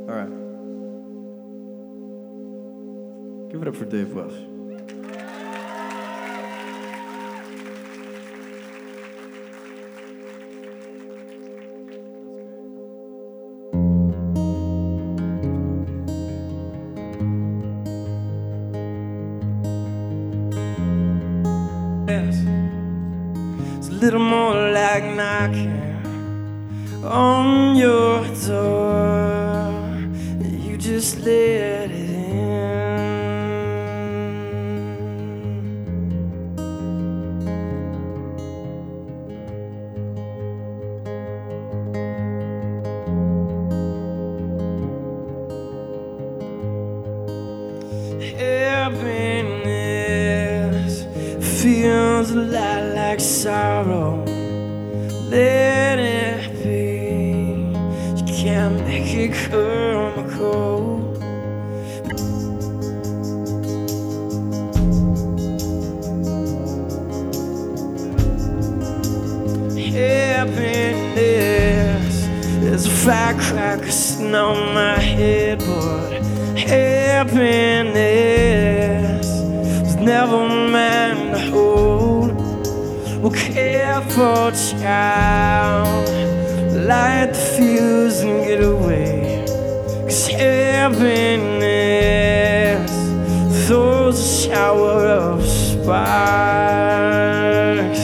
All right. Give it up for Dave Welsh. It's a little more like knocking on your door. You just let it in. Happiness feels a lot like sorrow. Let it be. You can't make it come cold. Happiness is a firecracker sitting on my headboard. Happiness was never meant to hold. Well, careful, child, light the fuse and get away. 'Cause happiness throws a shower of sparks.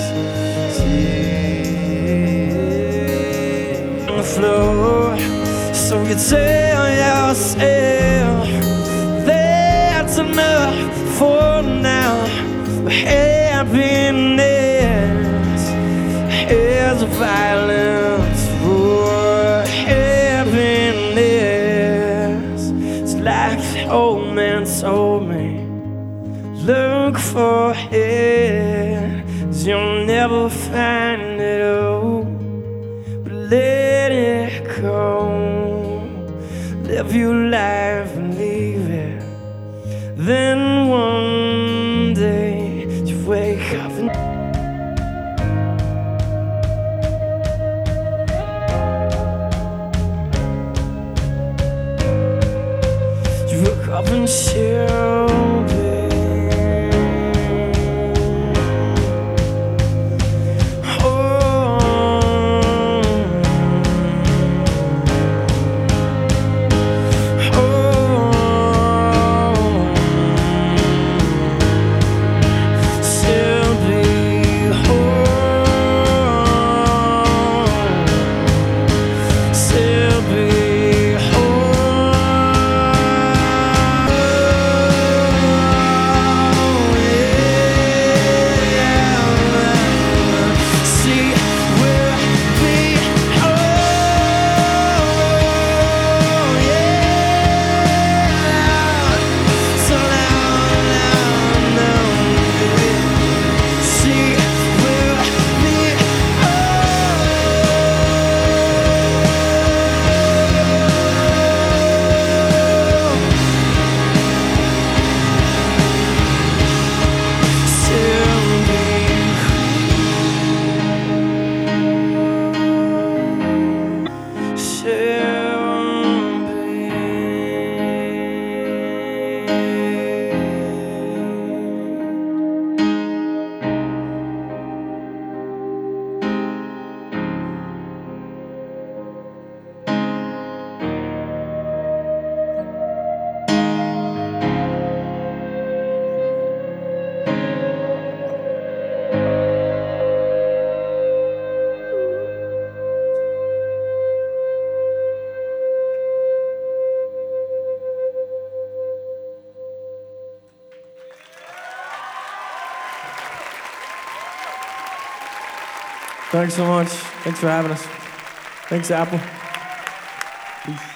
On the floor, so you tell yourself that's enough for now. But happiness is a violence for happiness. It's like the old man told me, look for it, 'cause you'll never find it all. But let it go, live your life and leave it. Then one day you wake up and you look up and she'll be Thanks so much. Thanks for having us. Thanks, Apple. Peace.